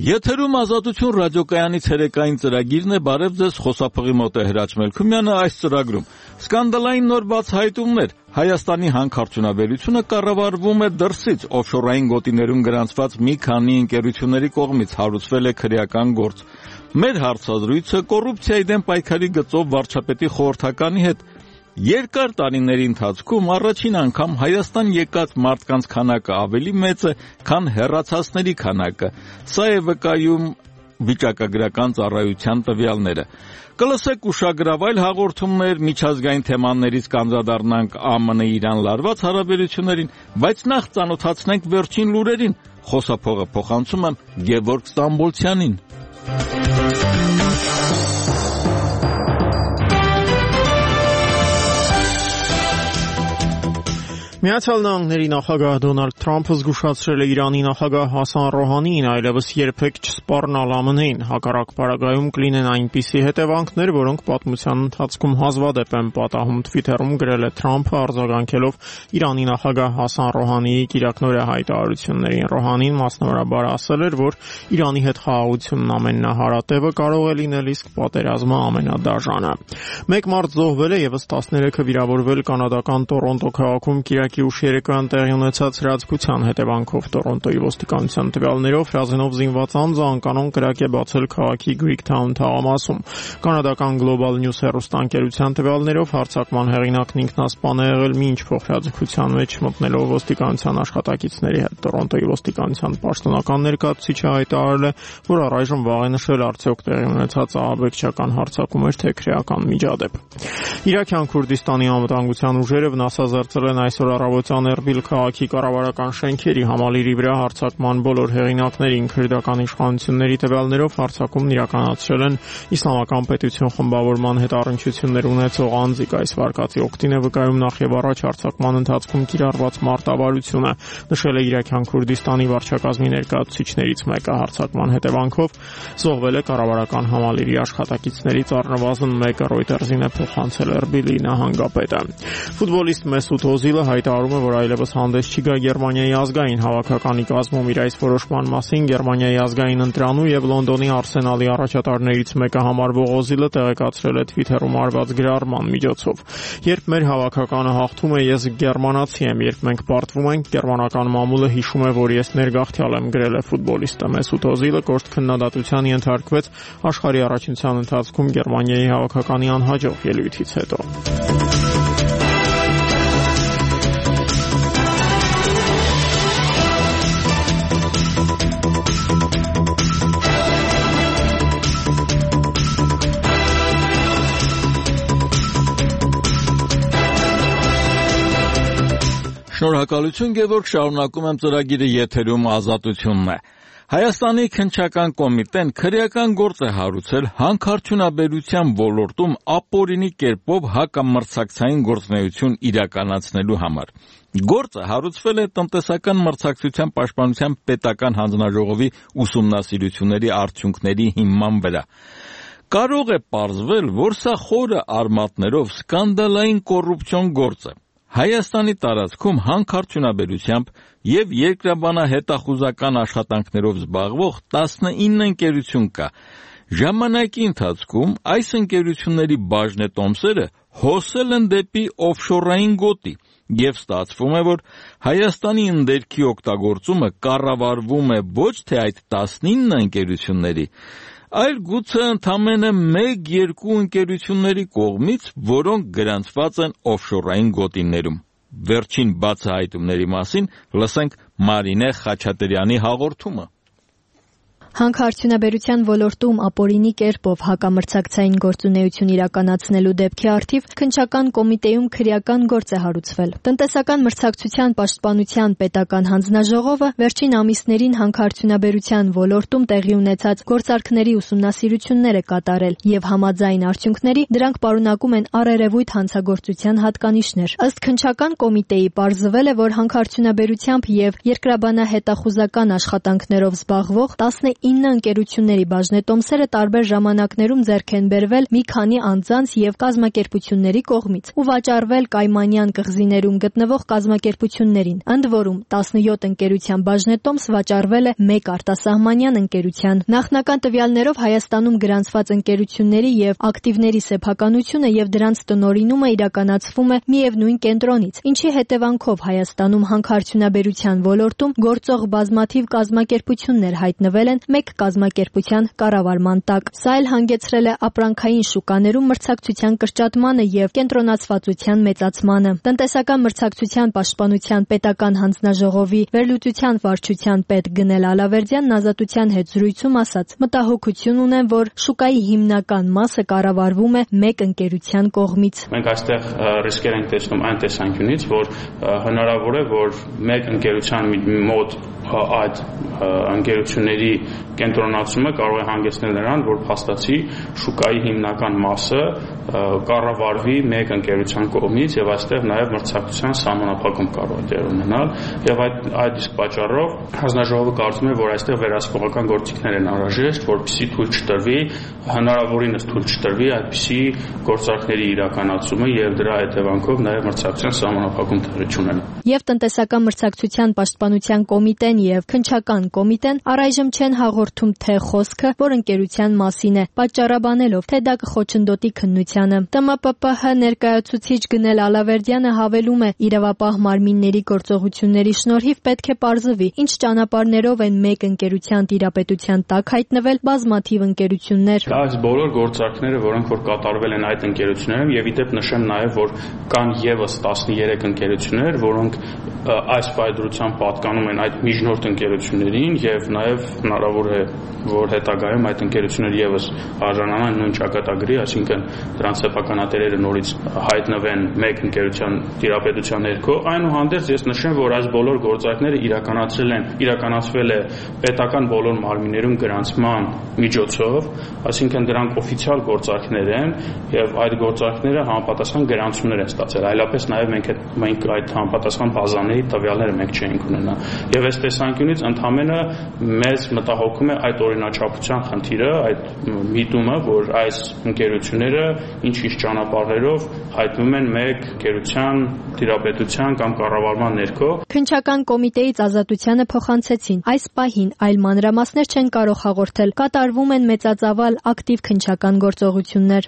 Եթերում Ազատություն ռադիոկայանի ցերեկային ծրագիրն է, բարև ձեզ, խոսափողի մոտ է Հրաչ Մելքումյանը։ Այս ծրագրում սկանդալային նոր բացահայտումներ, Հայաստանի հանքարդյունաբերությունը կառավարվում է դրսից, օֆշորային գոտիներում գրանցված մի քանի ընկերությունների կողմից հարուցվել է քրեական գործ։ Մեր հարցազրույցը կոռուպցիայի դեմ պայքարի գծով վարչապետի խորհրդականի հետ։ Երկար տարիների ընթացքում առաջին անգամ Հայաստան եկած մարդկանց քանակը ավելի մեծ է, քան հեռացածների քանակը։ Սա է վկայում վիճակագրական ծառայության տվյալները։ Կլսեք ուշագրավ այլ հաղորդումներ, միջազգային թեմաներից կանդրադառնանք ԱՄՆ-ի Իրան լարված հարաբերություններին, բայց նախ ծանոթացնենք վերջին լուրերին։ Խոսափողը փոխանցում եմ Գևորգ Ստամբոլցյանին։ Միացյալ Նահանգների նախագահ Դոնալդ Թրամփը զգուշացրել է Իրանի նախագահ Հասան Ռոհանիին այլևս երբեք չսպառնալ ԱՄՆ-ին, հակառակ պարագայում կլինեն այնպիսի հետևանքներ, որոնք պատմության ընթացքում հազվադեպ են պատահում, Twitter-ում գրել է Թրամփը, արձագանքելով Իրանի նախագահ Հասան Ռոհանիի կիրակնօրյա հայտարարություններին։ Ռոհանին մասնավորաբար ասել էր, որ Իրանի հետ խաղաղությունն ամենահարատևը կարող է լինել, իսկ պատերազմը ամենադաժանը։ Մեկ մարդ զոհվել է, եւս 13-ը վիրավորվել կանադական Տորոնտո քաղաքում ուշ երեկոյան տեղի ունեցած հրաձգության հետևանքով Տորոնտոյի ոստիկանության տվյալներով հրազենով զինված անձը անկանոն կրակ է բացել քաղաքի Greektown թաղամասում։ Կանադական Global News հեռուստաընկերության տվյալներով հարձակման հեղինակն ինքնասպան է եղել մինչ փոխհրաձգության մեջ մտնելով ոստիկանության աշխատակիցների հետ։ Տորոնտոյի ոստիկանության պաշտոնական ներկայացուցիչը հայտարարել է, որ առայժմ վաղ է նշել արդյոք տեղի ունեցած ահաբեկչական հարձակում էր թե քրեական միջադեպ։ Իրաքյան Քուրդիստանի անվտանգության ուժերը վնասազերծել են այսօր առավոտյան Էրբիլ քաղաքի կառավարական շենքերի համալիրի վրա հարձակման բոլոր հեղինակներին քրդական իշխանությունների տվյալներով հարձակումն իրականացրել են Իսլամական պետություն խմբավորման հետ առնչություններ ունեցող անձիկ։ Այս վարկածի օգտին է վկայում նախ եւ առաջ հարձակման ընթացքում կիրառված մարտավարությունը, նշել է Իրաքյան Քուրդիստանի վարչակազմի ներկայացուցիչներից մեկը։ Հարձակման հետևանքով զոհվել է կառավարական համալիրի աշխատակիցներից առնվազն մեկը, Reuters-ին է փոխանցել Էրբիլի նահանգապետը։ Ֆուտբոլիստ Մեսուտ Օզիլը հայտարարում է, որ այլևս հանդես չի գա Գերմանիայի ազգային հավաքականի կազմում։ Իր այս որոշման մասին Գերմանիայի ազգային ընտրանու եւ Լոնդոնի Արսենալի առաջատարներից մեկը համարվող Օզիլը տեղեկացրել է Twitter-ում արված գրառման միջոցով։ Երբ մեր հավաքականը հաղթում է, ես գերմանացի եմ, երբ մենք պարտվում ենք, գերմանական մամուլը հիշում է, որ ես ներգաղթյալ եմ, գրել է ֆուտբոլիստը։ Մեսուտ Օզիլը կոշտ քննադատության ենթարկվեց աշխարհի առաջնության ընթացքում Գերմանիայի հավաքականի անհաջող ելույթից հետո։ Շնորհակալություն Գևորգ, շարունակում եմ ծրագիրը, եթերում Ազատությունն է։ Հայաստանի քննչական կոմիտեն քրեական գործ է հարուցել հանքարդյունաբերության ոլորտում ապօրինի կերպով հակամրցակցային գործունեություն իրականացնելու համար։ Գործը հարուցվել է տնտեսական մրցակցության պաշտպանության պետական հանձնաժողովի ուսումնասիրությունների արդյունքների հիման վրա։ Կարող է պարզվել, որ սա խորը արմատներով սկանդալային կոռուպցիոն գործ է։ Հայաստանի տարածքում հանքարդյունաբերությամբ եւ երկրաբանահետախուզական աշխատանքներով զբաղվող 19 ընկերություն կա։ Ժամանակի ընթացքում այս ընկերությունների բաժնետոմսերը հոսել են դեպի օֆշորային գոտի եւ ստացվում է, որ Հայաստանի ընդերքի օգտագործումը կառավարվում է ոչ թե այդ 19 ընկերությունների, այլ գուցե ընդամենը 1-2 ընկերությունների կողմից, որոնք գրանցված են օֆշորային գոտիներում։ Վերջին բացահայտումների մասին լսենք Մարինե Խաչատրյանի հաղորդումը։ Հանքարդյունաբերության ոլորտում ապօրինի կերպով հակամրցակցային գործունեություն իրականացնելու դեպքի առթիվ քննչական կոմիտեում քրեական գործ է հարուցվել։ Տնտեսական մրցակցության պաշտպանության պետական հանձնաժողովը վերջին ամիսներին հանքարդյունաբերության ոլորտում տեղի ունեցած գործարքների ուսումնասիրություններ է կատարել եւ համաձայն արդյունքների դրանք պարունակում են առերևույթ հանցագործության հատկանիշներ։ Ըստ քննչական կոմիտեի պարզվել է, որ հանքարդյունաբերությամբ եւ երկրաբանահետախուզական աշխատանքներով զբաղվող 9 ընկերությունների բաժնետոմսերը տարբեր ժամանակներում ձեռք են բերվել մի քանի անձանց եւ կազմակերպությունների կողմից ու վաճառվել Կայմանյան կղզիներում գտնվող կազմակերպություններին։ Ընդ որում 17 ընկերության բաժնետոմս վաճառվել է 1 արտասահմանյան ընկերության։ Նախնական տվյալներով Հայաստանում գրանցված ընկերությունների եւ ակտիվների սեփականությունը եւ դրանց տնօրինումը իրականացվում է միևնույն կենտրոնից, ինչի հետևանքով Հայաստանում հանքարդյունաբերության ոլորտում գործող բազմաթիվ կազմակերպություններ հայտնվել են մեկ կազմակերպության կառավարման տակ։ Սա էլ հանգեցրել է ապրանքային շուկաներում մրցակցության կրճատմանը եւ կենտրոնացվածության մեծացմանը։ Տնտեսական մրցակցության պաշտպանության պետական հանձնաժողովի վերլուծության վարչության պետ Գնել Ալավերդյանն Ազատության հետ զրույցում ասաց. մտահոգություն ունեն, որ շուկայի հիմնական մասը կառավարվում է մեկ ընկերության կողմից։ Մենք այստեղ ռիսկեր ենք տեսնում այն տեսանկյունից, որ հնարավոր է, որ մեկ ընկերության մոտ այդ ընկերությունների կենտրոնացումը կարող է հանգեցնել նրան, որ փաստացի շուկայի հիմնական մասը կառավարվի մեկ ընկերության կողմից եւ այստեղ նաեւ մրցակցության սահմանափակում կարող է տեղ ունենալ եւ այդ իսկ պատճառով հանձնաժողովը կարծում է, որ այստեղ վերահսկողական գործիքներ են անհրաժեշտ, որպեսզի թույլ չտրվի, հնարավորինս թույլ չտրվի այդպիսի գործարքների իրականացումը եւ դրա հետևանքով նաեւ մրցակցության սահմանափակում տեղի չունենա։ Եվ տնտեսական մրցակցության պաշտպանության կոմիտեն եւ քննչական կոմիտեն առայժմ չեն հաղորդում թե խոսքը, որ ընկերության մասին է, պատճառաբանելով, թե դա կխոչընդոտի քննությանը։ ՏՄՊՊՀ ներկայացուցիչ Գնել Ալավերդյանը հավելում է, իրավապահ մարմինների գործողությունների շնորհիվ պետք է պարզվի, ինչ ճանապարհներով են մեկ ընկերության տիրապետության տակ հայտնվել բազմաթիվ ընկերություններ։ Այս բոլոր գործարքները, որոնք որ կատարվել են այդ ընկերություններում, եւ ի դեպ նշեմ նաեւ, որ կան եւս 13 ընկերություններ, որոնք այս պայծրությամբ պատկանում են այդ միջնորդ ընկերություններին եւ նաեւ հնարավոր է, որ հետագայում այդ ընկերությունները եւս արժանանան նույն ճակատագրի, այսինքն դրանց սեփականատերերը նորից հայտնվեն մեկ ընկերության տիրապետության ներքո։ Այնուհանդերձ ես նշեմ, որ այս բոլոր գործարքները իրականացվել է պետական բոլոր մարմիններում գրանցման միջոցով, այսինքն դրանք օֆիցիալ գործարքներ են եւ այդ գործարքները համապատասխան գրանցումներ են ստացել։ Այլապես նաեւ մենք այդ համապատասխան բազաների տվյալները մենք չենք ունենա։ Եվ այս տեսանկյունից ընդհանրապես մեզ մտահոգում է այդ օրինաչափության խնդիրը, այդ միտումը, որ այս ընկերությունները ինչ-ինչ ճանապարհներով հայտնվում են մեկ ընկերության տիրապետության կամ կառավարման ներքո։ Քննչական կոմիտեից Ազատությանը փոխանցեցին. այս պահին այլ մանրամասներ չեն կարող հաղորդել, կատարվում են մեծածավալ ակտիվ քննչական գործողություններ։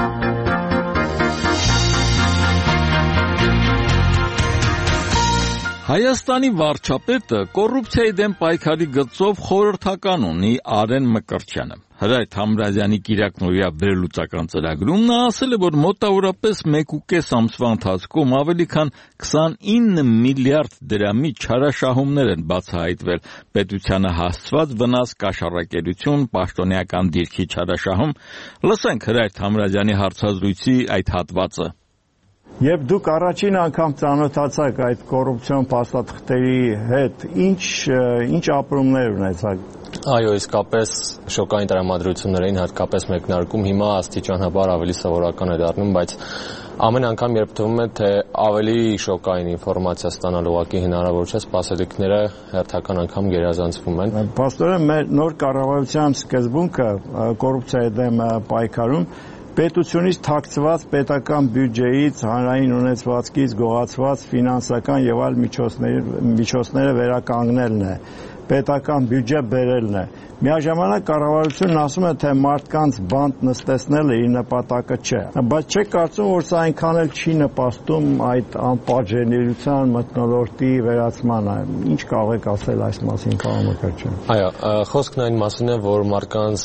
Հայաստանի վարչապետը կոռուպցիայի դեմ պայքարի գծով խորհրդական ունի Արեն Մկրտչյանը։ Հրայր Համրազյանի կիրակնօրյա վերլուծական ծրագրում նա ասել է, որ մոտավորապես 1.5 ամսվա ընթացքում ավելի քան 29 միլիարդ դրամի չարաշահումներ են բացահայտվել, պետությանը հասցված վնաս, կաշառակերություն, պաշտոնեական դիրքի չարաշահում։ Լսենք Հրայր Համրազյանի հարցազրույցի այդ հատվածը։ Երբ դուք առաջին անգամ ծանոթացաք այդ կոռուպցիոն փաստաթղթերի հետ, ինչ ապրումներ ունեցաք։ Այո, իսկապես շոկային տրամադրություններ էին, հատկապես մեկնարկում, հիմա աստիճանաբար ավելի սովորական է դառնում, բայց ամեն անգամ երբ թվում է, թե ավելի շոկային ինֆորմացիա ստանալու ուղղակի հնարավոր չէ, սպասելիքները հերթական անգամ գերազանցվում են։ Պաստորեն մեր նոր կառավարության սկզբունքը կոռուպցիայի դեմ պայքարում պետությունից թաքցված պետական բյուջեից, հանրային ունեցվածքից գողացված ֆինանսական եւ այլ միջոցները վերականգնելն է, պետական բյուջե բերելն է։ Միաժամանակ կառավարությունն ասում է, թե մարդկանց բանտ նստեցնելը իր նպատակը չէ, բայց չեք կարծում, որ սա այնքան էլ չի նպաստում այդ անպատժելիության մթնոլորտի վերացմանը։ Ինչ կարող եք ասել այս մասին, պարոն Մկրտչյան։ Այո, խոսքն այն մասին է, որ մարդկանց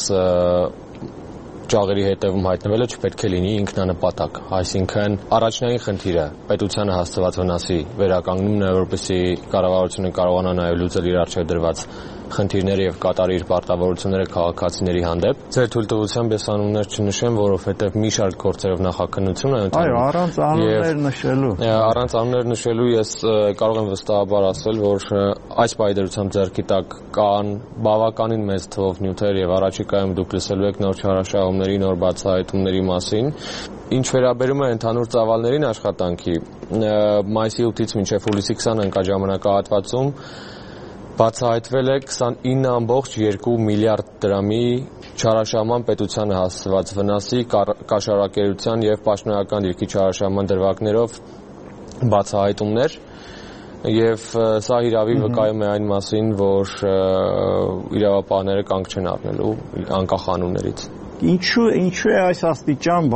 ճաղերի հետևում հայտնվելը չպետք է լինի ինքնանպատակ, այսինքն առաջնային խնդիրը պետությանը հասցված վնասի վերականգնումն է, որպեսզի կառավարությունը կարողանա նաև լուծել իր առջև դրված խնդիրները եւ կատարի իր պարտավորությունները քաղաքացիների հանդեպ։ Ձեր թույլտվությամբ ես անուններ չնշեմ, որովհետեւ մի շարք գործերով նախաքննություն է ընթանում։ Այո, առանց անուններ նշելու։ Առանց անուններ նշելու ես կարող եմ վստահաբար ասել, որ այս պայմանությամբ ձեռքի տակ կան բավականին մեծ թվով նյութեր եւ առաջիկայում դուք լսելու եք նոր չարաշահումների, նոր բացահայտումների մասին։ Ինչ վերաբերում է ընդհանուր ծավալներին աշխատանքի, մայիսի 8-ից մինչև հուլիսի 20 ընկա ժամանակահատվածում բացահայտվել է 29.2 միլիարդ դրամի չարաշահման պետությանը հասցված վնասի կաշառակերության եւ պաշտոնական դիրքի չարաշահման դրվագներով բացահայտումներ եւ սա իրավի վկայում է այն մասին, որ իրավապահները կանգ չեն առնելու անկախ անուններից։ Ինչու է այս աստիճան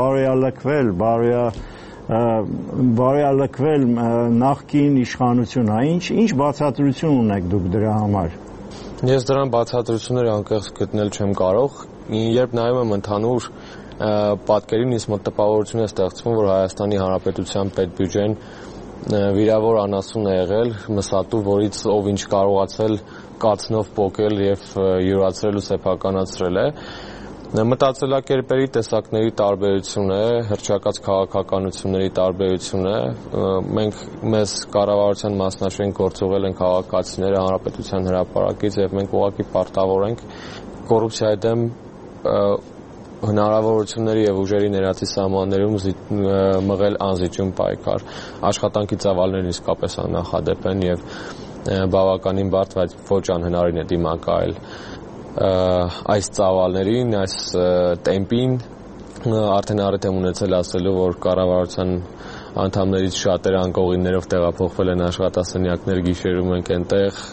բարոյալքվել նախկին իշխանությունը, ինչ բացատրություն ունեք դուք դրա համար։ Ես դրան բացատրություններ անկեղծ գտնել չեմ կարող, երբ նայում եմ ընդհանուր պատկերին, ինձ մոտ տպավորություն է ստեղծվում, որ Հայաստանի Հանրապետության պետբյուջեն վիրավոր անասուն է եղել, մսատու, որից ով ինչ կարողացել կացնով պոկել եւ յուրացրել ու սեփականացրել է։ Մտածելակերպերի տեսակների տարբերություն է, հռչակած քաղաքականությունների տարբերություն է։ Մենք մեզ կառավարության մասնաշենք գործողել են քաղաքացիները հանրապետության հրապարակից եւ մենք ուղղակի պարտավոր ենք կոռուպցիայի դեմ հնարավորությունների եւ ուժերի ներածի սահմաններում մղել անզիջում պայքար։ Աշխատանքի ծավալներն իսկապես աննախադեպ են եւ բավականին բարդ, բայց ոչ անհնարին է դիմակայել այս ծավալներին, այս տեմպին, արդեն առիթ եմ ունեցել ասելու, որ կառավարության անդամներից շատերը անկողիններով տեղափոխվել են աշխատասենյակներ, գիշերում ենք այնտեղ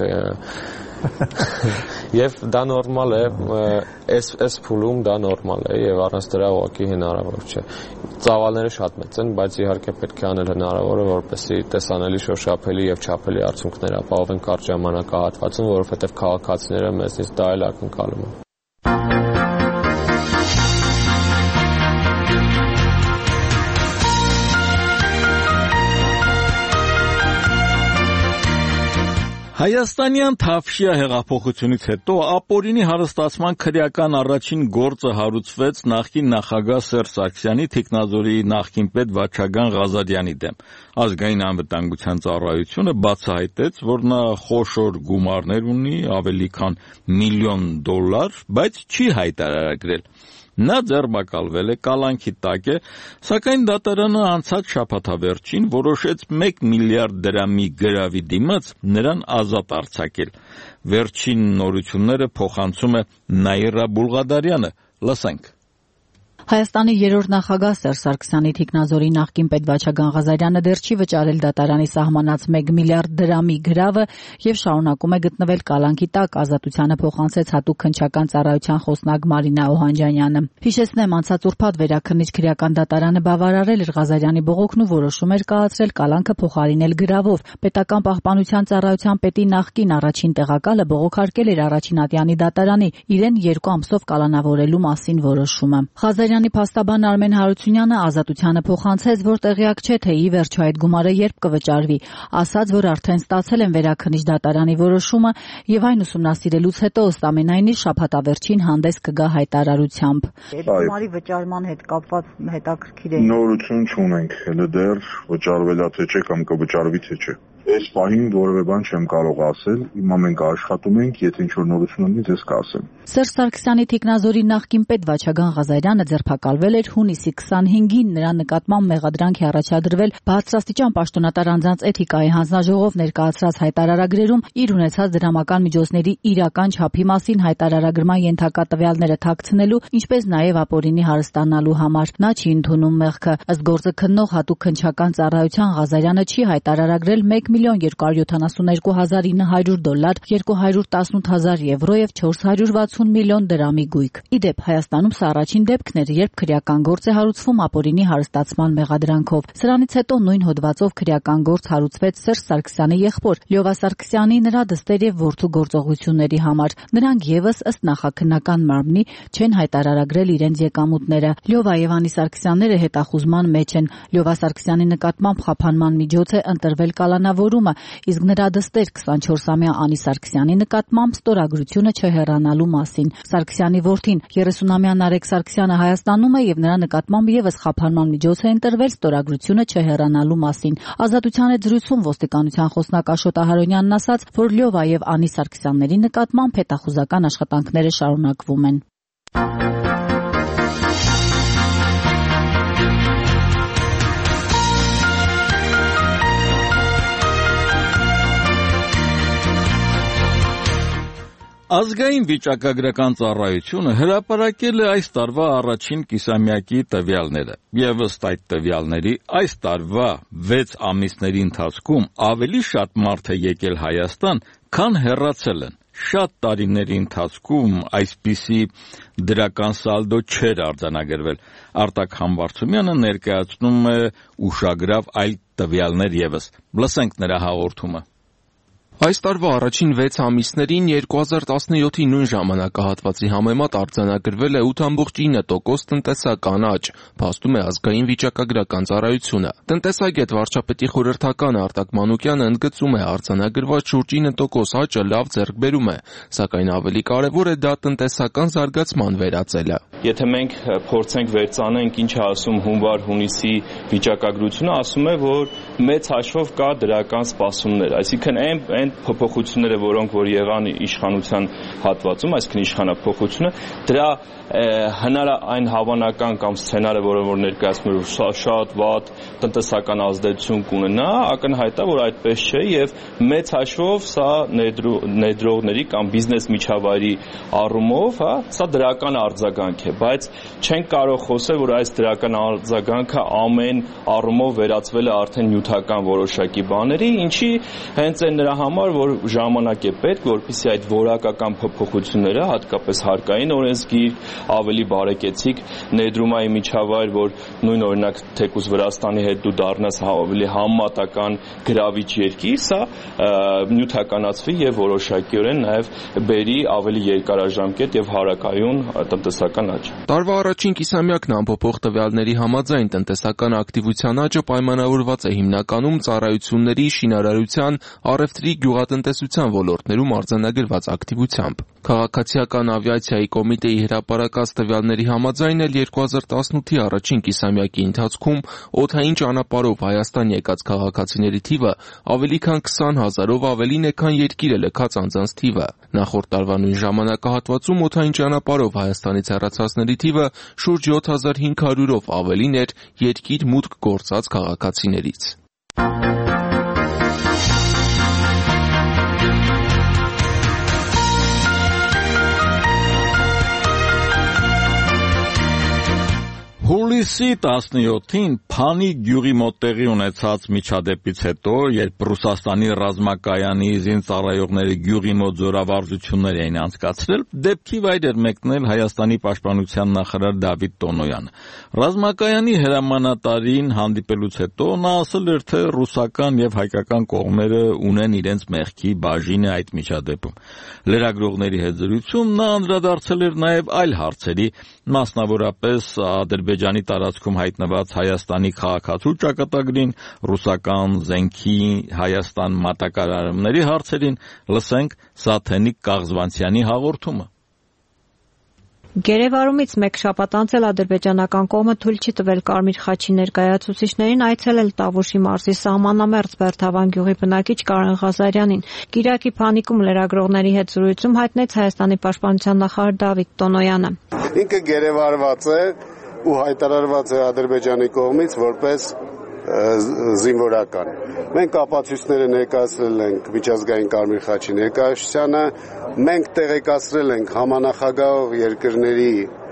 եւ դա նորմալ է, այս փուլում դա նորմալ է եւ առանց դրա ուղղակի հնարավոր չէ։ Ծավալները շատ մեծ են, բայց իհարկե պետք է անել հնարավորը, որպեսզի տեսանելի, շոշափելի եւ չափելի արդյունքներ ապահովեն կարճ ժամանակահատվածում, որովհետեւ քաղաքացիները մեզնից դա էլ ակնկալում են։ Հայաստանյան Թավշյա հեղափոխությունից հետո ապօրինի հարստացման քրեական առաջին գործը հարուցվեց նախկին նախագահ Սերժ Սարգսյանի թիկնազորի նախկին պետ Վաչագան Ղազարյանի դեմ։ Ազգային անվտանգության ծառայությունը բացահայտեց, որ նա խոշոր գումարներ ունի, ավելի քան $1 միլիոն, բայց չի հայտարարագրել։ Նա ձերբակալվել է, կալանքի տակ է, սակայն դատարանը անցած շաբաթավերջին որոշեց 1 միլիարդ դրամի գրավի դիմաց նրան ազատ արձակել։ Վերջին նորությունները փոխանցում է Նաիրա Բուլղադարյանը։ Լսենք։ Հայաստանի երրորդ նախագահ Սերժ Սարգսյանի թիկնազորի նախկին պետ Վաչագան Ղազարյանը դեռ չի վճարել դատարանի սահմանած 1 միլիարդ դրամի գրավը եւ շարունակում է գտնվել կալանքի տակ, ազատությանը փոխանցեց հատուկ քննչական ծառայության խոսնակ Մարինա Օհանջանյանը։ Հիշեցնեմ, անցած ուրբաթ վերաքննիչ քրեական դատարանը բավարարել էր Ղազարյանի բողոքն ու որոշում էր կայացրել կալանքը փոխարինել գրավով։ Պետական պահպանության ծառայության պետի նախկին առաջին տեղակալը բողոքարկել էր առաջին ատյանի դատարանի իրեն 2 ամսով կալանավորելու մասին որոշումը։ Ղազարյանի փաստաբան Արմեն Հարությունյանը ազատությանը փոխանցեց, որ տեղյակ չէ, թե ի վերջո այդ գումարը երբ կվճարվի, ասաց, որ արդեն ստացել են վերաքննիչ դատարանի որոշումը եւ այն ուսումնասիրելուց հետո ըստ ամենայնի շաբաթավերջին հանդես կգա հայտարարությամբ։ Այդ գումարի վճարման հետ կապված հետաքրքիր է։ Նորություն չունենք, հələ դեռ վճարվել է թե չէ կամ կվճարվի թե չէ։ Այս պահին որևէ բան չեմ կարող ասել, հիմա մենք աշխատում ենք, եթե ինչ-որ նորություն ունի, ձեզ կասեմ։ Սերժ Սարգսյանի թիկնազորի նախկին պետ Վաչագան Ղազարյանը ձերբակալվել էր հունիսի 25-ին, նրա նկատմամբ մեղադրանք է առաջադրվել բարձրաստիճան պաշտոնատար անձանց էթիկայի հանձնաժողով ներկայացրած հայտարարագրերում իր ունեցած դրամական միջոցների իրական չափի մասին հայտարարագրման ենթակա տվյալները թաքցնելու, ինչպես նաև ապօրինի հարստանալու համար։ Նա չի ընդունում մեղքը։ Ըստ գործը քննող հատուկ քննչական ծառայության Ղազարյանը չի հայտարարագրել $1,272,900, €218,000 եւ 460 միլիոն դրամի գույք։ Իդեպ Հայաստանում սա առաջին դեպքն էր, երբ քրեական գործ է հարուցվում ապօրինի հարստացման մեղադրանքով։ Սրանից հետո նույն հոդվածով քրեական գործ հարուցվեց Սերժ Սարգսյանի եղբոր Լյովա Սարգսյանի, նրա դստեր եւ որդու գործողությունների համար։ Նրանք եւս ըստ նախաքննական մարմնի չեն հայտարարագրել իրենց եկամուտները։ Լյովա եւ Անի Սարգսյանները հետախուզման մեջ են։ Լյովա Սարգսյանի նկատմամբ խափանման միջոց է ընտրվել կալանավորումը, իսկ նրա դստեր 24-ամյա Անի Սարգսյանի նկատմամբ ստորագրությունը չհեռանալու մասին։ Սարգսյանի որդին 30-ամյա Նարեկ Սարգսյանը Հայաստանում է եւ նրա նկատմամբ եւս խափանման միջոց է ընտրվել ստորագրությունը չհեռանալու մասին։ Ազատության հետ զրույցում ոստիկանության խոսնակ Աշոտ Ահարոնյանն ասաց, որ Լյովա եւ Անի Սարգսյանների նկատմամբ հետախուզական աշխատանքները շարունակվում են։ Ազգային վիճակագրական ծառայությունը հրապարակել է այս տարվա առաջին կիսամյակի տվյալները, եւ ըստ այդ տվյալների այս տարվա 6 ամիսների ընթացքում ավելի շատ մարդ է եկել Հայաստան, քան հեռացել են։ Շատ տարիների ընթացքում այսպիսի դրական սալդո չէր արձանագրվել։ Արտակ Համբարձումյանը ներկայացնում է ուշագրավ այլ տվյալներ եւս։ Լսենք նրա հաղորդումը։ Այս տարվա առաջին 6 ամիսներին 2017-ի նույն ժամանակահատվածի համեմատ արձանագրվել է 8.9% տնտեսական աճ, փաստում է ազգային վիճակագրական ծառայությունը։ Տնտեսագետ վարչապետի խորհրդականը Արտակ Մանուկյանը ընդգծում է արձանագրված շուրջ 9% աճը լավ ձեռքբերում է, սակայն ավելի կարևոր է դա տնտեսական զարգացման վերածելը։ Եթե մենք փորձենք վերցանենք ինչ է ասում հունվար-հունիսի վիճակագրությունը, ասում է, որ մեծ հաշվով կա դրական սպասումներ, այսինքն այն փոփոխությունները, որոնք որ եղան իշխանության հատվածում, այսինքն իշխանափոխությունը, դրա այն հավանական կամ սցենարը, որը որ ներկայացնում է շատ վատ տնտեսական ազդեցություն կունենա, ակնհայտ է, որ այդպես չէ եւ մեծ հաշվով սա ներդրողների կամ բիզնես միջավայրի առումով, սա դրական արձագանք է, բայց չենք կարող խոսել, որ այս դրական արձագանքը ամեն առումով վերածվել է արդեն նյութական որոշակի բաների, ինչի հենց այն նրա համար, որ ժամանակ է պետք, որպեսզի այդ որակական փոփոխությունները, հատկապես հարկային օրենսգիր, ավելի բարեկեցիկ ներդրումային միջավայր, որ նույն օրինակ թեկուզ Վրաստանի հետ դու դառնաս ավելի համատական գրավիչ երկիր, սա նյութականացվի եւ որոշակիորեն նաեւ բերի ավելի երկարաժամկետ եւ հարակայուն տնտեսական աճ։ Տարվա առաջին կիսամյակն ամփոփող տվյալների համաձայն տնտեսական ակտիվության աճը պայմանավորված է հիմնականում ծառայությունների, շինարարության, առևտրի, գյուղատնտեսության ոլորտներում արձանագրված ակտիվությամբ։ Քաղաքացիական ավիացիայի կոմիտեի հրապարակած տվյալների համաձայն էլ 2018-ի առաջին կիսամյակի ընթացքում օդային ճանապարհով Հայաստան եկած քաղաքացիների թիվը ավելի քան 20,000-ով ավելին է, քան երկիրը լքած անձանց թիվը։ Նախորդ տարվա նույն ժամանակահատվածում օդային ճանապարհով Հայաստանից հեռացածների թիվը շուրջ 7500-ով ավելին էր երկիր մուտք գործած քաղաքացիներից։ Հուլիսի 17-ին Փանի գյուղի մոտ տեղի ունեցած միջադեպից հետո, երբ Ռուսաստանի ռազմակայանի զինծառայողները գյուղի մոտ զորավարժություններ էին անցկացրել, դեպքի վայր էր մեկնել Հայաստանի պաշտպանության նախարար Դավիթ Տոնոյանը։ Ռազմակայանի հրամանատարին հանդիպելուց հետո նա ասել էր, թե ռուսական եւ հայկական կողմերը ունեն իրենց մեղքի բաժինը այդ միջադեպում։ Լրագրողների հետ զրույցում նա անդրադարձել էր նաեւ այլ հարցերի, մասնավորապես Ադրբեջանի տարածքում հայտնված Հայաստանի քաղաքացու ճակատագրին, ռուսական զենքի Հայաստան մատակարարումների հարցերին, լսենք Սաթենիկ Կաղզվանցյանի հաղորդումը։ Գերեվարումից մեկ շաբաթ անց էլ ադրբեջանական կողմը թույլ չի տվել Կարմիր խաչի ներկայացուցիչներին այցելել Տավուշի մարզի սահմանամերձ Բերդավան գյուղի բնակիչ Կարեն Ղազարյանին։ Կիրակի Փանիկում լրագրողների հետ զրույցում հայտնեց Հայաստանի պաշտպանության նախարար Դավիթ Տոնոյանը։ Ինքը գերեվարված է ու հայտարարված է Ադրբեջանի կողմից որպես զինվորական։ Մենք ապացույցները ներկայացրել ենք միջազգային Կարմիր խաչի ներկայացությանը, մենք տեղեկացրել ենք համանախագահող երկրների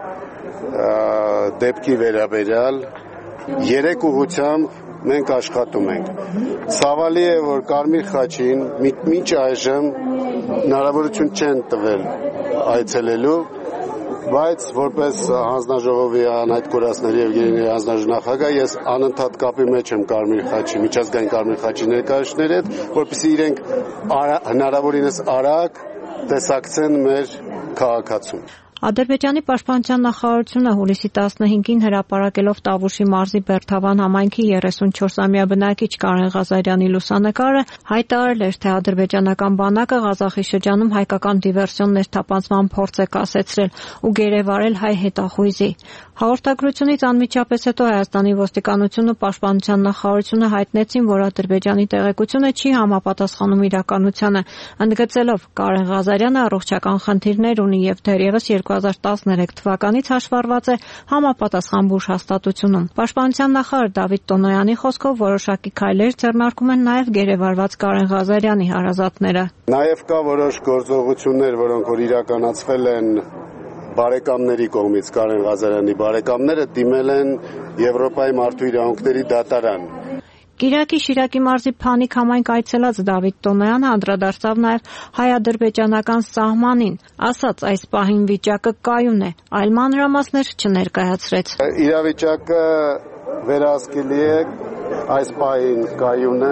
դեպքի վերաբերյալ, 3 ուղղությամբ մենք աշխատում ենք։ Ցավալի է, որ Կարմիր խաչին մինչ այժմ հնարավորություն չեն տվել այցելելու, բայց որպես հանձնաժողովի անհայտ կորածների եւ գերիների հանձնաժողովի նախագահ ես անընդհատ կապի մեջ եմ Կարմիր խաչի, միջազգային Կարմիր խաչի ներկայացուցիչների հետ, որպեսզի իրենք հնարավորինս արագ տեսակցեն մեր քաղաքացուն։ Ադրբեջանի պաշտպանության նախարարությունը հուլիսի 15-ին հրապարակելով Տավուշի մարզի Բերդավան համայնքի 34-ամյա բնակիչ Կարեն Ղազարյանի լուսանկարը հայտարարել էր, թե ադրբեջանական բանակը Ղազախի շրջանում հայկական դիվերսիոն ներթափանցման փորձ է կասեցրել ու գերեվարել հայ հետախույզի։ Հաղորդագրությունից անմիջապես հետո Հայաստանի ոստիկանությունն ու պաշտպանության նախարարությունը հայտնեցին, որ Ադրբեջանի տեղեկությունը չի համապատասխանում իրականությանը, ընդգծելով Կարեն Ղազարյանը առողջական խնդիրներ ունի եւ դեռևս 2013 թվականից հաշվառված է համապատասխան բուժ հաստատությունում։ Պաշտպանության նախարար Դավիթ Տոնոյանի խոսքով որոշակի քայլեր ձեռնարկում են նաև գերեվարված Կարեն Ղազարյանի հարազատները։ Նաև կա որոշ գործողություններ, որոնք որ իրականացվել են բարեկամների կողմից, Կարեն Ղազարյանի բարեկամները դիմել են Եվրոպայի մարդու իրավունքների դատարան։ Կիրակի Շիրակի մարզի Փանիկ համայնք այցելած Դավիթ Տոնոյանը անդրադարձավ նաև հայ-ադրբեջանական սահմանին, ասաց այս պահին վիճակը կայուն է, այլ մանրամասներ չներկայացրեց։ Իրավիճակը վերահսկելի է, այս պահին կայուն է,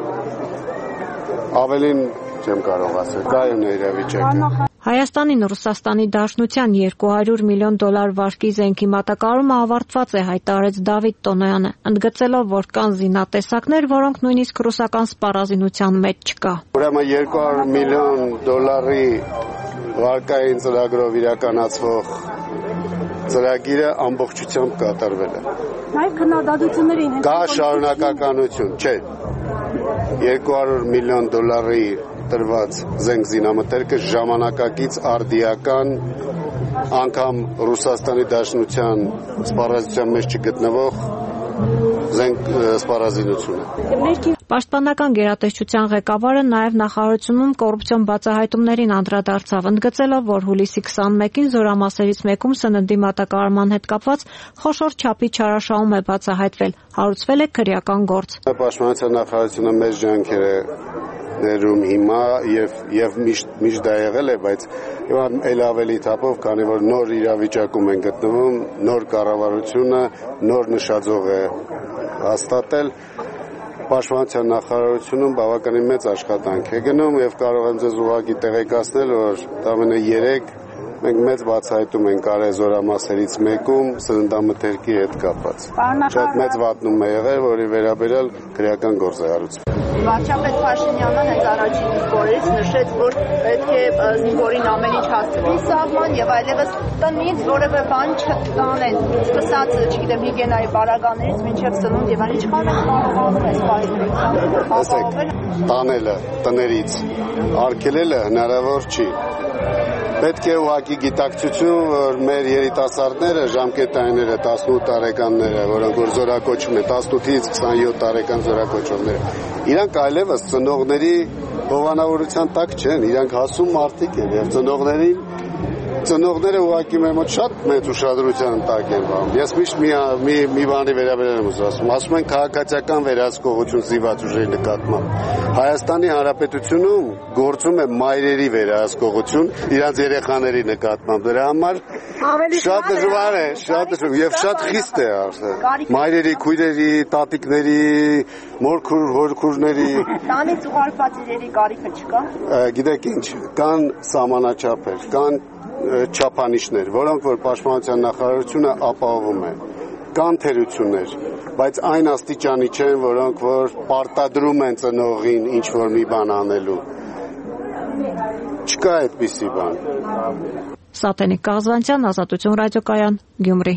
ավելին չեմ կարող ասել, կայուն է իրավիճակը։ Հայաստանին Ռուսաստանի Դաշնության $200 միլիոն վարկի զենքի մատակարարումը ավարտված է, հայտարարեց Դավիթ Տոնոյանը, ընդգծելով, որ կան զինատեսակներ, որոնք նույնիսկ ռուսական սպառազինության մեջ չկա։ Ուրեմն $200 միլիոն վարկային ծրագրով իրականացվող ծրագիրը ամբողջությամբ կատարվել է։ Նաև քննադատությունների կա շարունակականություն, չէ։ $200 միլիոն տրված զենք զինամթերքը ժամանակակից արդիական անգամ Ռուսաստանի Դաշնության սպառազինության մեջ չգտնվող զենք սպառազինություն է։ Պաշտպանական գերատեսչության ղեկավարը նաև նախարարությունում կոռուպցիոն բացահայտումներին անդրադարձավ, ընդգծելով, որ հուլիսի 21-ին զորամասերից մեկում սննդի մատակարարման հետ կապված խոշոր չափի չարաշահում է բացահայտվել, հարուցվել է քրեական գործ։ Պաշտպանության նախարարությունը մեծ ջանքեր է ներում հիմա եւ միշտ դա եղել է, բայց հիմա ել ավելի թափով, քանի որ նոր իրավիճակում են գտնվում, նոր կառավարությունը նոր նշաձող է հաստատել, Պաշտպանության նախարարությունում բավականին մեծ աշխատանք է գնում եւ կարող եմ ձեզ ուղղակի տեղեկացնել, որ ամենը 3 մենք մեծ բացահայտում ենք արել զորամասերից մեկում սննդամթերքի հետ կապված։ Շատ մեծ վատնում է եղել, որի վերաբերյալ քրեական գործ է հարուցվել։ Վարչապետ Փաշինյանը հենց առաջին օրերից նշեց, որ պետք է զինվորին ամեն ինչ հասցվի սահման եւ այլևս տնից որևէ բան չտանեն, սկսած, չգիտեմ, հիգիենայի պարագաներից մինչեւ սնունդ եւ այլն, ինչքան է կարողանում այս պայմաններում տանելը տներից արգելելը հնարավոր չի։ Պետք է ուղղակի գիտակցություն, որ մեր երիտասարդները, ժամկետայինները, 18 տարեկանները, որոնք որ զորակոչում են, 18-ից 27 տարեկան զորակոչողները, իրանք այլևս ծնողների հովանավորության տակ չեն, իրանք հասուն մարդիկ են եւ ծնողները ուղղակի մեր մոտ շատ մեծ ուշադրության տակ են բանում։ Ես միշտ մի բանի վերաբերել եմ ասում են քաղաքացիական վերահսկողություն զինված ուժերի նկատմամբ։ Հայաստանի Հանրապետությունում գործում է մայրերի վերահսկողություն իրանց երեխաների նկատմամբ։ Դրա համար շատ դժվար է, եւ շատ խիստ է արդեն։ Մայրերի, քույրերի, տատիկների, մորքուրների տանից ուղարկված իրերի կարիքը չկա։ Գիտեք ինչ, կան սահմանաչափեր, կան չափանիշներ, որոնք որ Պաշտպանության նախարարությունը ապահովում է։ Կան թերություններ, բայց այն աստիճանի չեն, որոնք որ պարտադրում են ծնողին ինչ որ մի բան անելու։ Չկա այդպիսի բան։ Սատենիկ Կազվանցյան, Ազատություն ռադիոկայան, Գյումրի։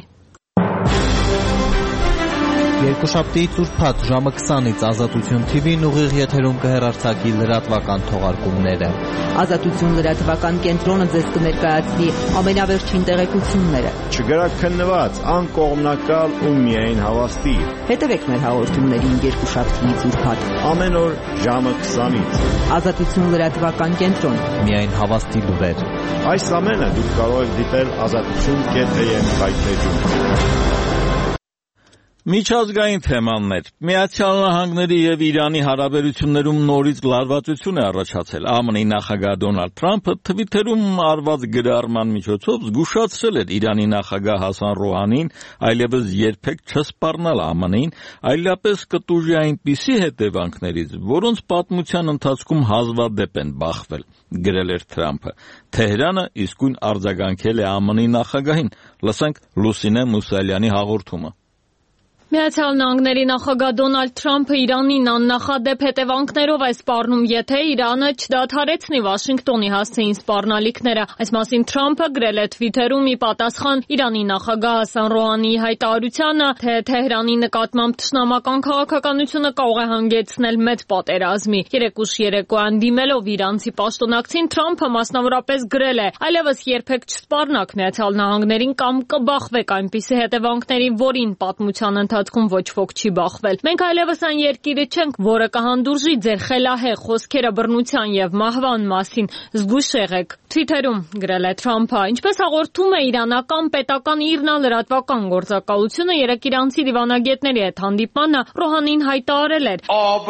Երկուշաբթիից ուրբաթ ժամը 20-ից Ազատություն TV-ն ուղիղ եթերում կհեռարձակի լրատվական թողարկումները։ Ազատություն լրատվական կենտրոնը ձեզ կներկայացնի ամենավերջին տեղեկությունները։ Չգրակ քննված, անկողմնակալ ու միայն հավաստի։ Հետևեք մեր հաղորդումներին երկուշաբթիից ուրբաթ ամեն օր ժամը 20-ից։ Ազատություն լրատվական կենտրոն։ Միայն հավաստի լուրեր։ Այս ամենը դուք կարող եք դիտել azatutun.am վայրէջում։ Միջազգային թեմաներ։ Միացյալ Նահանգների եւ Իրանի հարաբերություններում նորից լարվածություն է առաջացել։ ԱՄՆ-ի նախագահ Դոնալդ Թրամփը Twitter-ում արված գրառման միջոցով զգուշացրել էր Իրանի նախագահ Հասան Ռոհանին այլևս երբեք չսպառնալ ԱՄՆ-ին, այլապես կտուժի այնպիսի հետևանքներից, որոնց պատմության ընթացքում հազվադեպ են բախվել, գրել էր Թրամփը։ Թեհրանը իսկույն արձագանքել է ԱՄՆ-ի նախագահին։ Լսենք Լուսինե Մուսալյանի հաղորդումը։ Միացյալ Նահանգների նախագահ Դոնալդ Թրամփը Իրանին աննախադեպ հետևանքներով է սպառնում, եթե Իրանը չդադարեցնի Վաշինգտոնի հասցեին սպառնալիքները։ Այս մասին Թրամփը գրել է Թվիթերում ի պատասխան Իրանի նախագահ Հասան Ռոհանիի հայտարարությանը, թե Թեհրանի նկատմամբ թշնամական քաղաքականությունը կարող է հանգեցնել մեծ պատերազմի։ Երեկուշ երեկոյան դիմելով իրանցի պաշտոնակցին Թրամփը մասնավորապես գրել է. «Այլևս երբեք չսպառնաք Միացյալ Նահանգներին կամ կբախվեք այնպիսի հետևանքների, որին պատմության ընթացքում ոչ ոք չի բախվել։ Մենք այլևս այն երկիրը չենք, որը կհանդուրժի ձեր խելահեղ խոսքերը բռնության եւ մահվան մասին, զգույշ եղեք»։ Թվիթերում գրել է Թրամփը։ Ինչպես հաղորդում է իրանական պետական IRNA լրատվական գործակալությունը, երեք իրանցի դիվանագետների հետ հանդիպմանը Ռոհանին հայտարարել էր.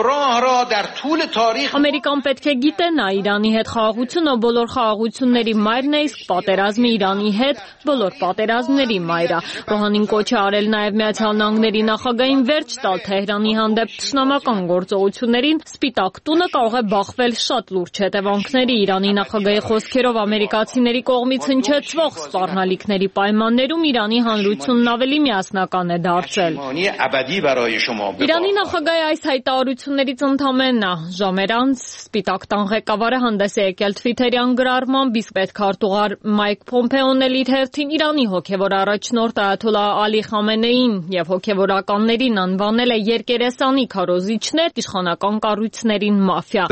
«Ամերիկան պետք է գիտենա Իրանի հետ խաղաղությունը բոլոր խաղաղությունների մայրն է, իսկ պատերազմը Իրանի հետ բոլոր պատերազմների մայրը»։ Ռոհանին կոչ է արել նաև Միացյալ Նահանգների նախագահին վերջ տալ Թեհրանի հանդեպ թշնամական գործողություններին։ Սպիտակ տունը կարող է բախվել շատ լուրջ հետևանքների։ Իրանի նախագահի խոսքերով ամերիկացիների կողմից հնչեցվող սպառնալիքների պայմաններում Իրանի հանրությունն ավելի միասնական է դարձել։ Իրանի նախագահի այս հայտարարություններից ընդամենը ժամեր անց Սպիտակ տան ղեկավարը հանդես է եկել Թվիթերյան գրառմամբ, իսկ պետքարտուղար Մայք Փոմփեոն էլ իր հերթին Իրանի հոգևոր առաջնորդ Այաթոլլահ Ալի Խամենեին եւ հոգևորականներին անվանել է երկերեսանի քարոզիչներ, իշխանական կառույցներին մաֆիա։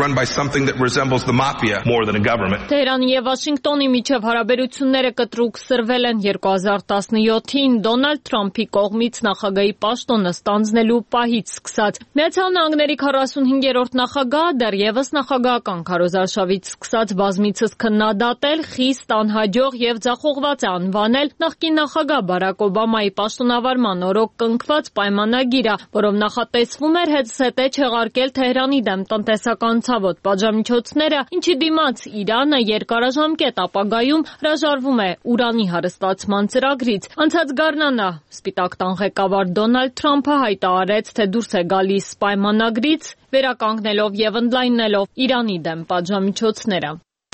Թեհրանի եւ Վաշինգտոնի միջև հարաբերությունները կտրուկ սրվել են 2017-ին Դոնալդ Թրամփի կողմից նախագահի պաշտոնը ստանձնելու պահից սկսած։ Միացյալ Նահանգների 45-րդ նախագահը դեռևս նախագահական քարոզարշավից սկսած բազմիցս քննադատել, խիստ անհաջող եւ ձախողված է անվանել նախկին նախագահ Բարակ Օբամայի պաշտոնավարման օրոք կնքված պայմանագիրը, որով նախատեսվում էր հետզհետե չեղարկել Թեհրանի դեմ տնտեսական ցավոտ պատժամիջոցները, ինչի դիմաց Իրանը երկարաժամկետ ապագայում հրաժարվում է ուրանի հարստացման ծրագրից։ Անցած գարնանը Սպիտակ տան ղեկավար Դոնալդ Թրամփը հայտարարեց, թե դուրս է գալիս պայմանագրից, վերականգնելով եւ ընդլայնելով Իրանի դեմ պատժամիջոցները։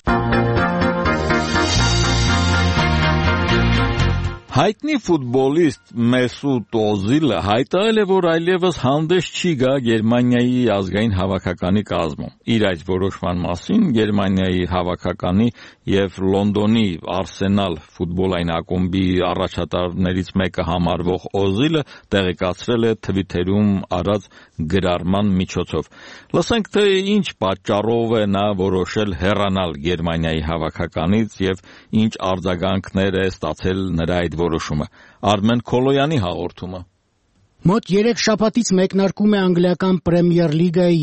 Հայտնի ֆուտբոլիստ Մեսուտ Օզիլը հայտարարել է, որ այլևս հանդես չի գա Գերմանիայի ազգային հավաքականի կազմում։ Իր այդ որոշման մասին Գերմանիայի հավաքականի եւ Լոնդոնի Արսենալ ֆուտբոլային ակումբի առաջատարներից մեկը համարվող Օզիլը տեղեկացրել է Թվիթերում արած գրառման միջոցով։ Լսենք, թե ինչ պատճառով է նա որոշել հեռանալ Գերմանիայի հավաքականից եւ ինչ արձագանքներ է ստացել նրա այդ որոշումը։ Արմեն Քոլոյանի հաղորդումը։ Մոտ 3 շաբաթից մեկնարկում է անգլիական Պրեմիեր լիգայի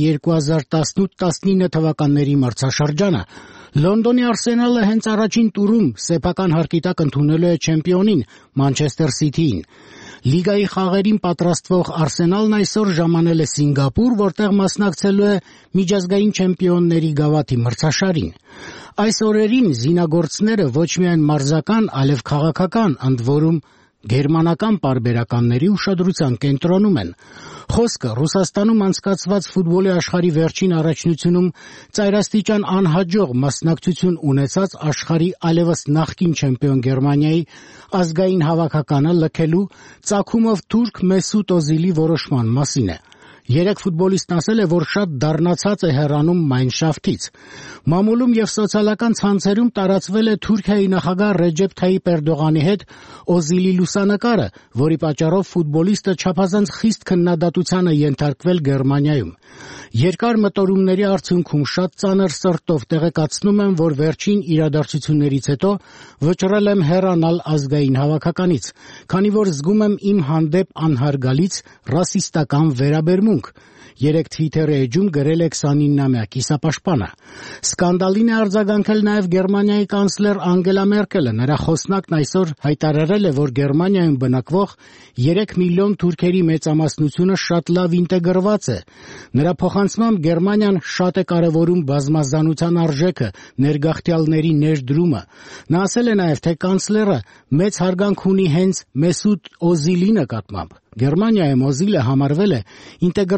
2018-19 թվականների մրցաշրջանը։ Լոնդոնի Արսենալը հենց առաջին տուրում սեփական հարկի տակ ընդունել է չեմպիոնին Մանչեսթեր Սիթիին։ Լիգայի խաղերին պատրաստվող Արսենալն այսօր ժամանել է Սինգապուր, որտեղ մասնակցելու է միջազգային չեմպիոնների գավաթի մրցաշարին։ Այս օրերին զինագործները ոչ միայն մարզական, այլև քաղաքական, ընդ որում գերմանական պարբերականների ուշադրության կենտրոնում են։ Խոսքը Ռուսաստանում անցկացված ֆուտբոլի աշխարհի վերջին առաջնությունում ծայրաստիճան անհաջող մասնակցություն ունեցած աշխարհի այլևս նախկին չեմպիոն Գերմանիայի ազգային հավաքականը լքելու ծագումով թուրք Մեսուտ Օզիլի որոշման մասին է։ Երեք ֆուտբոլիստն ասել է, որ շատ դառնացած է հեռանում Մայնշաֆթից։ Մամուլում եւ սոցիալական ցանցերում տարածվել է Թուրքիայի նախագահ Ռեջեփ Թայիփ Էրդողանի հետ Օզիլի լուսանկարը, որի պատճառով ֆուտբոլիստը չափազանց խիստ քննադատության է ենթարկվել Գերմանիայում։ Երկար մտորումների արդյունքում շատ ծանր սրտով տեղեկացնում եմ, որ վերջին իրադարձություններից հետո վճռել եմ հեռանալ ազգային հավաքականից, քանի որ զգում եմ իմ հանդեպ անհարգալից ռասիստական վերաբերմունք։ Երեք Թվիթերի էջում գրել է 29-ամյա կիսապաշտպանը։ Սկանդալին է արձագանքել նաև Գերմանիայի կանցլեր Անգելա Մերկելը։ Նրա խոսնակն այսօր հայտարարել է, որ Գերմանիայում բնակվող 3 միլիոն թուրքերի մեծամասնությունը շատ լավ ինտեգրված է։ Նրա փոխանցմամբ Գերմանիան շատ է կարևորում բազմազանության արժեքը, ներգաղթյալների ներդրումը։ Նա ասել է նաև, թե կանցլերը մեծ հարգանք ունի հենց Մեսուտ Օզիլի նկատմամբ։ Գերմանիայում Օզիլը համարվել է ինտեգրման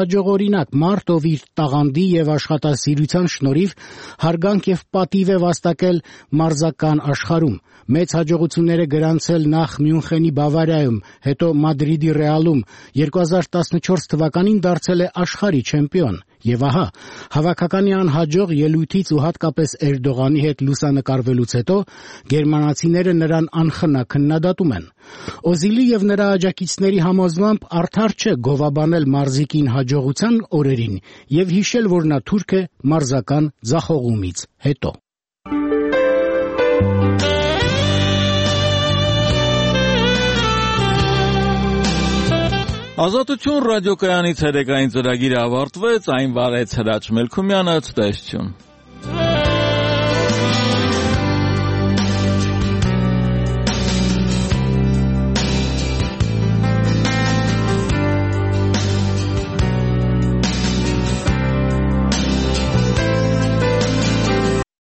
հաջողօրինակ մարդ, ով իր տաղանդի եւ աշխատասիրության շնորհիվ հարգանք եւ պատիվ է վաստակել մարզական աշխարհում։ Մեծ հաջողություններ է գրանցել նախ Մյունխենի Բավարիայում, հետո Մադրիդի Ռեալում, 2014 թվականին դարձել է աշխարհի չեմպիոն։ Եվ ահա, հավաքականի անհաջող ելույթից ու հատկապես Էրդողանի հետ լուսանկարվելուց հետո գերմանացիները նրան անխնա քննադատում են։ Օզիլի եւ նրա աջակիցների համոզմամբ արդար չէ գովաբանել մարզիկին հաջողության օրերին եւ հիշել, որ նա թուրք է մարզական ձախողումից հետո։ Ազատություն ռադիոկայանի ցերեկային ծրագիրը ավարտվեց, այն վարեց Հրաչ Մելքումյանը, ցտեսություն։